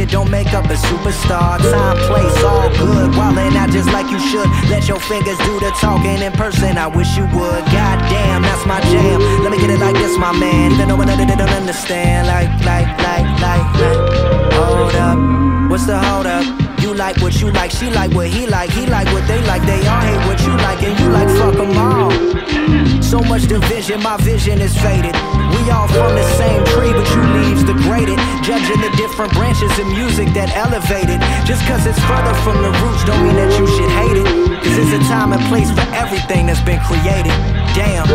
shit don't make up a superstar. Time, place, all good. Wildin' out just like you should. Let your fingers do the talking in person. I wish you would. Goddamn, that's my jam. Let me get it like this, my man. Even though another they don't understand. Like. Hold up, what's the hold up? You like what you like, she like what he like what they like. They all hate what you like, and you like fuck them all. So much division, my vision is faded. We all from the same tree, but you leaves degraded. Judging the different branches of music that elevated. Just cause it's further from the roots don't mean that you should hate it. Cause there's a time and place for everything that's been created. Damn.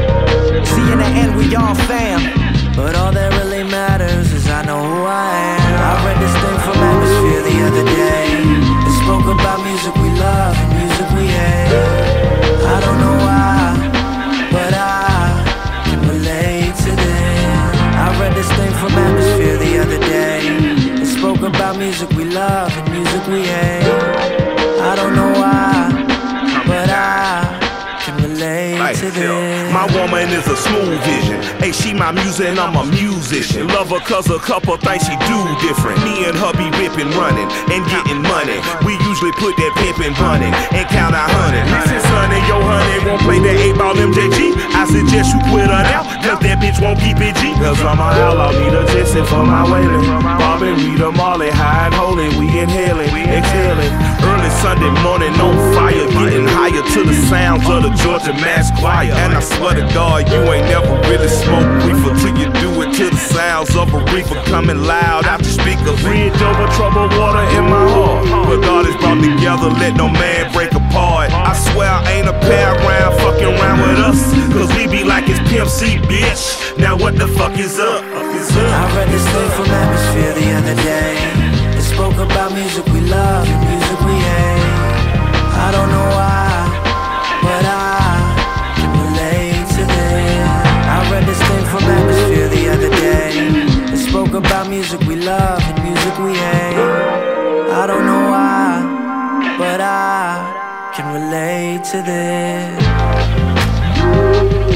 See, in the end we all fam, but all that really matters is I know who I am. I read this thing from Atmosphere the other day. It spoke about music we love and music we hate. I don't know why, but I can relate to this. I read this thing from Atmosphere the other day. It spoke about music we love and music we hate. I don't know why, but I can relate to this. My woman is a smooth vision. Hey, she my music and I'm a musician. Love her cause a couple things she do different. Me and her be ripping, running, and getting money. We usually put that pimpin' running and count our honey. Since honey, yo honey won't play that 8-ball MJG, I suggest you quit her now, cause that bitch won't keep it G. Cause I'm a outlaw, need a Jesse for my wailing. Bobbin, Rita, Marley, high and holy, we inhaling, exhaling. Early Sunday morning on fire, getting higher to the sounds of the Georgia Mass Choir. And I swear to God, you ain't never really smoked reefer till you do it to the sounds of a reefer coming loud out the speakers. Bridge over troubled water in my heart. But God is brought together, let no man break apart. I swear I ain't a pair around fucking around with us, cause we be like it's Pimp C, bitch. Now what the fuck is up? I read this thing from Atmosphere the other day. It spoke about music we love and music we hate. I don't know why, but I can relate to this. I read this thing from Atmosphere the other day. It spoke about music we love and music we hate. I don't know why, but I can relate to this.